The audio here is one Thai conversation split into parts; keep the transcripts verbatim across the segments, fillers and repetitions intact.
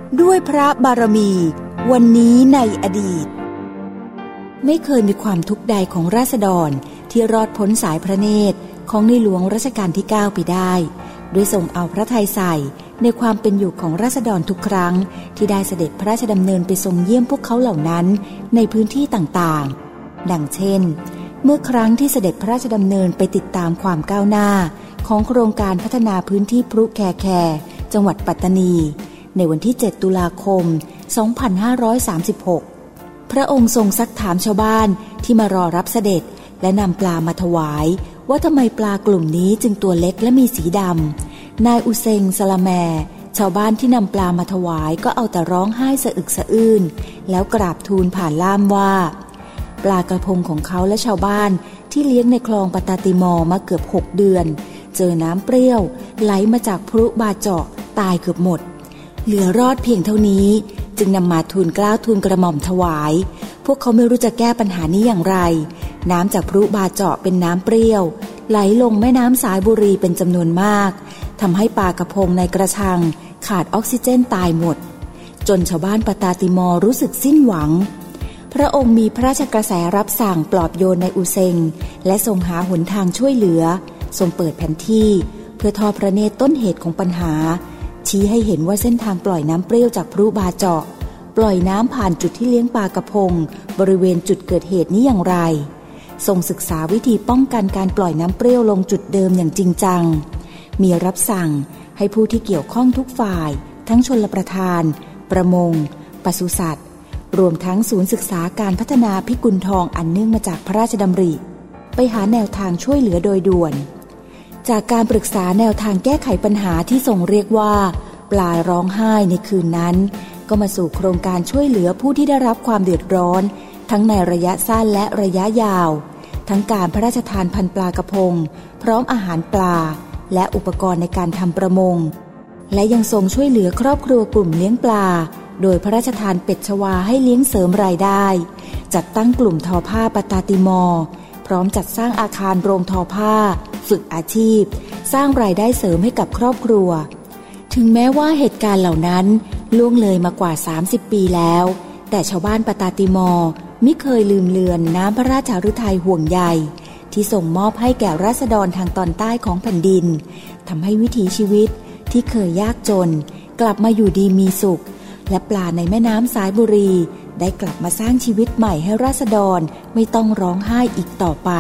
ด้วยพระบารมีวันนี้ในอดีตไม่เคยมีความทุกข์ใดของราษฎรที่รอดพ้นสายพระเนตรของในหลวงรัชกาลที่เก้าไปได้ด้วยทรงเอาพระทัยใส่ในความเป็นอยู่ของราษฎรทุกครั้งที่ได้เสด็จพระราชดำเนินไปทรงเยี่ยมพวกเขาเหล่านั้นในพื้นที่ต่างๆดังเช่นเมื่อครั้งที่เสด็จพระราชดำเนินไปติดตามความก้าวหน้าของโครงการพัฒนาพื้นที่พรุแคแคจังหวัดปัตตานีในวันที่เจ็ดตุลาคมสองพันห้าร้อยสามสิบหกพระองค์ทรงซักถามชาวบ้านที่มารอรับเสด็จและนำปลามาถวายว่าทำไมปลากลุ่มนี้จึงตัวเล็กและมีสีดำนายอุเซงสลาแมชาวบ้านที่นำปลามาถวายก็เอาแต่ร้องไห้สะอึกสะอื้นแล้วกราบทูลผ่านล่ามว่าปลากระพงของเขาและชาวบ้านที่เลี้ยงในคลองปตาติมอมาเกือบหกเดือนเจอน้ำเปรี้ยวไหลมาจากพรุบาเจาะตายเกือบหมดเหลือรอดเพียงเท่านี้จึงนำมาทูลเกล้าทูลกระหม่อมถวายพวกเขาไม่รู้จะแก้ปัญหานี้อย่างไรน้ำจากพรุบาเจาะเป็นน้ำเปรี้ยวไหลลงแม่น้ำสายบุรีเป็นจำนวนมากทำให้ปลากระพงในกระชังขาดออกซิเจนตายหมดจนชาวบ้านปตาติมอรู้สึกสิ้นหวังพระองค์มีพระราชกระแสรับสั่งปลอบโยนในอุเซงและทรงหาหนทางช่วยเหลือทรงเปิดแผนที่เพื่อทอดพระเนตรต้นเหตุของปัญหาชี้ให้เห็นว่าเส้นทางปล่อยน้ำเปรี้ยวจากพรุบาเจาะปล่อยน้ำผ่านจุดที่เลี้ยงปลากระพงบริเวณจุดเกิดเหตุนี้อย่างไรทรงศึกษาวิธีป้องกันการปล่อยน้ำเปรี้ยวลงจุดเดิมอย่างจริงจังมีรับสั่งให้ผู้ที่เกี่ยวข้องทุกฝ่ายทั้งชลประทานประมงปศุสัตว์รวมทั้งศูนย์ศึกษาการพัฒนาพิกุลทองอันเนื่องมาจากพระราชดำริไปหาแนวทางช่วยเหลือโดยด่วนจากการปรึกษาแนวทางแก้ไขปัญหาที่ทรงเรียกว่าปลาร้องไห้ในคืนนั้นก็มาสู่โครงการช่วยเหลือผู้ที่ได้รับความเดือดร้อนทั้งในระยะสั้นและระยะยาวทั้งการพระราชทานพันธุ์ปลากระพงพร้อมอาหารปลาและอุปกรณ์ในการทำประมงและยังทรงช่วยเหลือครอบครัวกลุ่มเลี้ยงปลาโดยพระราชทานเป็ดชวาให้เลี้ยงเสริมรายได้จัดตั้งกลุ่มทอผ้าปตาติมอพร้อมจัดสร้างอาคารโรงทอผ้าฝึกอาชีพสร้างรายได้เสริมให้กับครอบครัวถึงแม้ว่าเหตุการณ์เหล่านั้นล่วงเลยมากว่าสามสิบปีแล้วแต่ชาวบ้านปตาติมอไม่เคยลืมเลือนน้ำพระราชฤทัยห่วงใยที่ส่งมอบให้แก่ราษฎรทางตอนใต้ของแผ่นดินทำให้วิถีชีวิตที่เคยยากจนกลับมาอยู่ดีมีสุขและปลาในแม่น้ำสายบุรีได้กลับมาสร้างชีวิตใหม่ให้ราษฎรไม่ต้องร้องไห้อีกต่อไป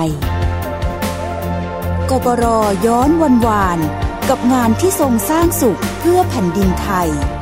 กปร.ย้อนวันวานกับงานที่ทรงสร้างสุขเพื่อแผ่นดินไทย